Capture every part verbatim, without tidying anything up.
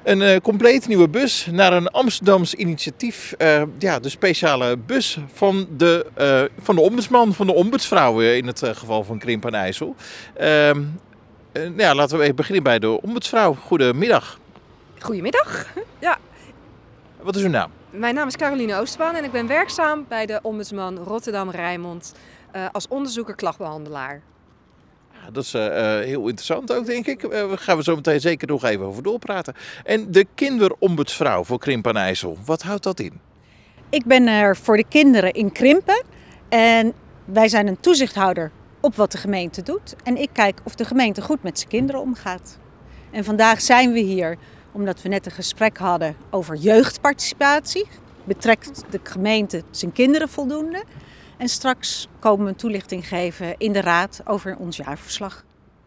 Een uh, compleet nieuwe bus naar een Amsterdams initiatief. Uh, ja, de speciale bus van de, uh, van de ombudsman, van de ombudsvrouw in het uh, geval van Krimpen en IJssel. Uh, uh, ja, laten we even beginnen bij de ombudsvrouw. Goedemiddag. Goedemiddag. Ja. Wat is uw naam? Mijn naam is Caroline Oosterbaan en ik ben werkzaam bij de ombudsman Rotterdam-Rijnmond uh, als onderzoeker-klachtbehandelaar. Ja, dat is uh, heel interessant ook, denk ik. Uh, daar gaan we zo meteen zeker nog even over doorpraten. En de kinderombudsvrouw voor Krimpen en IJssel, wat houdt dat in? Ik ben er voor de kinderen in Krimpen en wij zijn een toezichthouder op wat de gemeente doet. En ik kijk of de gemeente goed met zijn kinderen omgaat. En vandaag zijn we hier omdat we net een gesprek hadden over jeugdparticipatie. Betrekt de gemeente zijn kinderen voldoende? En straks komen we een toelichting geven in de raad over ons jaarverslag.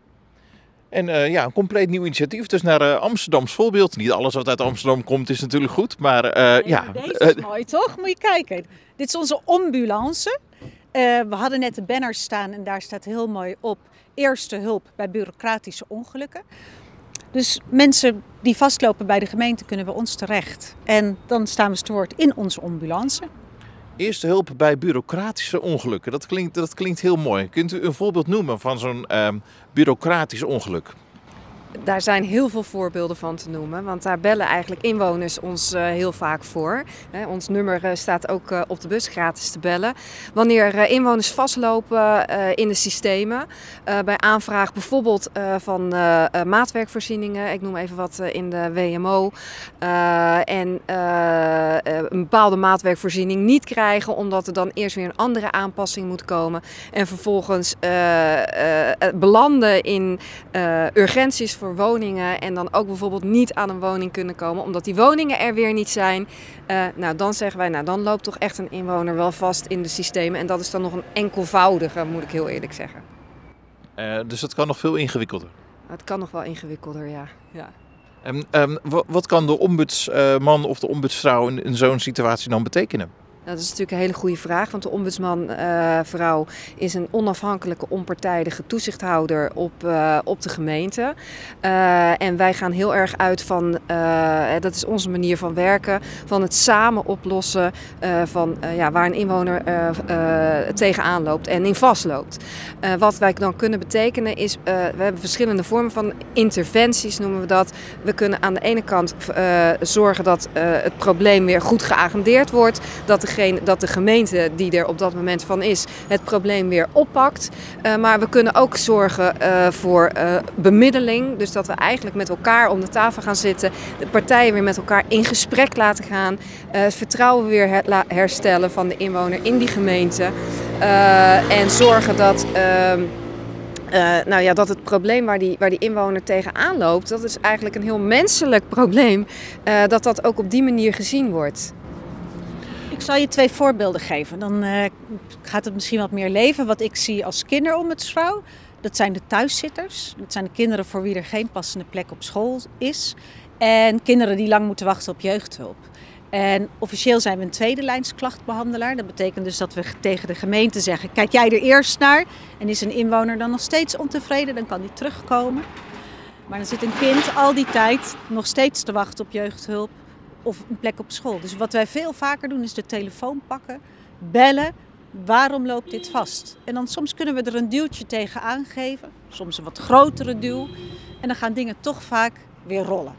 En uh, ja, een compleet nieuw initiatief. Dus naar uh, Amsterdams voorbeeld. Niet alles wat uit Amsterdam komt is natuurlijk goed, maar uh, nee, ja. Maar deze is mooi, toch? Moet je kijken. Dit is onze ambulance. Uh, we hadden net de banner staan en daar staat heel mooi op: eerste hulp bij bureaucratische ongelukken. Dus mensen die vastlopen bij de gemeente kunnen bij ons terecht. En dan staan we te woord in onze ambulance. Eerste hulp bij bureaucratische ongelukken. Dat klinkt, dat klinkt heel mooi. Kunt u een voorbeeld noemen van zo'n uh, bureaucratisch ongeluk? Daar zijn heel veel voorbeelden van te noemen, want daar bellen eigenlijk inwoners ons uh, heel vaak voor. He, ons nummer uh, staat ook uh, op de bus, gratis te bellen. Wanneer uh, inwoners vastlopen uh, in de systemen, uh, bij aanvraag bijvoorbeeld uh, van uh, uh, maatwerkvoorzieningen, ik noem even wat uh, in de W M O, uh, en uh, uh, een bepaalde maatwerkvoorziening niet krijgen, omdat er dan eerst weer een andere aanpassing moet komen. En vervolgens uh, uh, belanden in uh, urgenties voor woningen en dan ook bijvoorbeeld niet aan een woning kunnen komen omdat die woningen er weer niet zijn. Uh, nou, dan zeggen wij, nou dan loopt toch echt een inwoner wel vast in de systemen en dat is dan nog een enkelvoudige, moet ik heel eerlijk zeggen. Uh, dus dat kan nog veel ingewikkelder? Het kan nog wel ingewikkelder, ja. ja. En um, wat kan de ombudsman of de ombudsvrouw in, in zo'n situatie dan betekenen? Nou, dat is natuurlijk een hele goede vraag, want de ombudsman-vrouw uh, is een onafhankelijke, onpartijdige toezichthouder op, uh, op de gemeente. Uh, en wij gaan heel erg uit van, uh, dat is onze manier van werken, van het samen oplossen uh, van uh, ja, waar een inwoner uh, uh, tegenaan loopt en in vastloopt. Uh, wat wij dan kunnen betekenen is, uh, we hebben verschillende vormen van interventies, noemen we dat. We kunnen aan de ene kant uh, zorgen dat uh, het probleem weer goed geagendeerd wordt, dat de dat de gemeente die er op dat moment van is het probleem weer oppakt. Uh, maar we kunnen ook zorgen uh, voor uh, bemiddeling. Dus dat we eigenlijk met elkaar om de tafel gaan zitten. De partijen weer met elkaar in gesprek laten gaan. Uh, het vertrouwen weer her- herstellen van de inwoner in die gemeente. Uh, en zorgen dat... Uh, Uh, nou ja, dat het probleem waar die, waar die inwoner tegenaan loopt, dat is eigenlijk een heel menselijk probleem. Uh, dat dat ook op die manier gezien wordt. Ik zal je twee voorbeelden geven. Dan uh, gaat het misschien wat meer leven. Wat ik zie als kinderombudsvrouw, dat zijn de thuiszitters. Dat zijn de kinderen voor wie er geen passende plek op school is. En kinderen die lang moeten wachten op jeugdhulp. En officieel zijn we een tweede lijns klachtbehandelaar. Dat betekent dus dat we tegen de gemeente zeggen, kijk jij er eerst naar. En is een inwoner dan nog steeds ontevreden, dan kan die terugkomen. Maar dan zit een kind al die tijd nog steeds te wachten op jeugdhulp of een plek op school. Dus wat wij veel vaker doen is de telefoon pakken, bellen. Waarom loopt dit vast? En dan soms kunnen we er een duwtje tegen aangeven. Soms een wat grotere duw. En dan gaan dingen toch vaak weer rollen.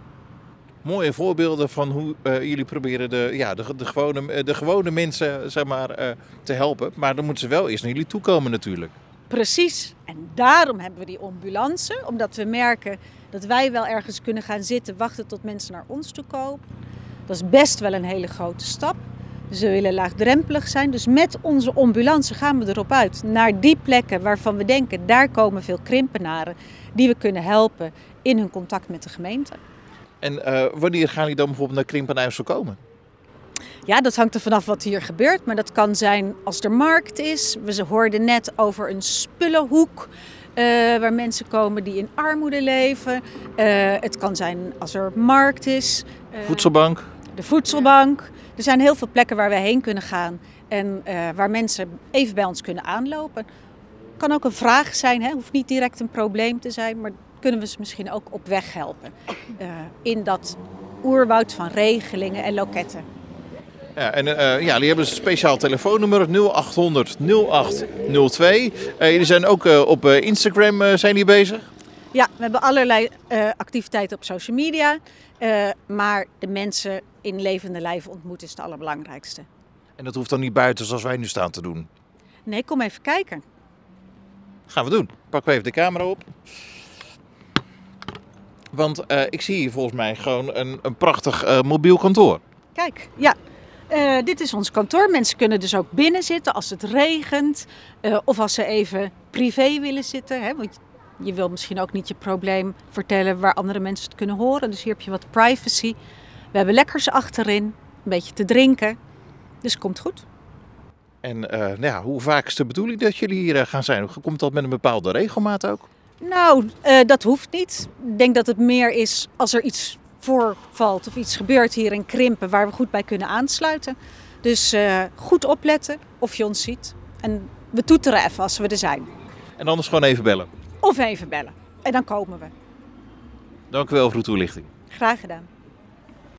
Mooie voorbeelden van hoe uh, jullie proberen de, ja, de, de, gewone, de gewone mensen zeg maar, uh, te helpen. Maar dan moeten ze wel eerst naar jullie toe komen natuurlijk. Precies. En daarom hebben we die ambulance. Omdat we merken dat wij wel ergens kunnen gaan zitten, wachten tot mensen naar ons toe komen. Dat is best wel een hele grote stap. Dus we willen laagdrempelig zijn. Dus met onze ambulance gaan we erop uit naar die plekken waarvan we denken, daar komen veel Krimpenaren die we kunnen helpen in hun contact met de gemeente. En uh, wanneer gaan jullie dan bijvoorbeeld naar Krimpen en IJssel komen? Ja, dat hangt er vanaf wat hier gebeurt. Maar dat kan zijn als er markt is. We hoorden net over een spullenhoek. Uh, waar mensen komen die in armoede leven. Uh, het kan zijn als er markt is. Uh, voedselbank. De voedselbank. Er zijn heel veel plekken waar we heen kunnen gaan. En uh, waar mensen even bij ons kunnen aanlopen. Het kan ook een vraag zijn. Hè? Hoeft niet direct een probleem te zijn. Maar het kunnen we ze misschien ook op weg helpen. Uh, in dat oerwoud van regelingen en loketten. Ja, en uh, ja, jullie hebben een speciaal telefoonnummer nul acht honderd nul acht nul twee. Uh, jullie zijn ook uh, op uh, Instagram uh, zijn jullie bezig? Ja, we hebben allerlei uh, activiteiten op social media. Uh, maar de mensen in levende lijven ontmoeten is het allerbelangrijkste. En dat hoeft dan niet buiten zoals wij nu staan te doen? Nee, kom even kijken. Gaan we doen. Pakken we even de camera op. Want uh, ik zie hier volgens mij gewoon een, een prachtig uh, mobiel kantoor. Kijk, ja. Uh, dit is ons kantoor. Mensen kunnen dus ook binnen zitten als het regent. Uh, of als ze even privé willen zitten. Hè? Want je wil misschien ook niet je probleem vertellen waar andere mensen het kunnen horen. Dus hier heb je wat privacy. We hebben lekkers achterin. Een beetje te drinken. Dus het komt goed. En uh, nou ja, hoe vaak is de bedoeling dat jullie hier uh, gaan zijn? Komt dat met een bepaalde regelmaat ook? Nou, uh, dat hoeft niet. Ik denk dat het meer is als er iets voorvalt of iets gebeurt hier in Krimpen waar we goed bij kunnen aansluiten. Dus uh, goed opletten of je ons ziet. En we toeteren even als we er zijn. En anders gewoon even bellen? Of even bellen. En dan komen we. Dank u wel voor uw toelichting. Graag gedaan.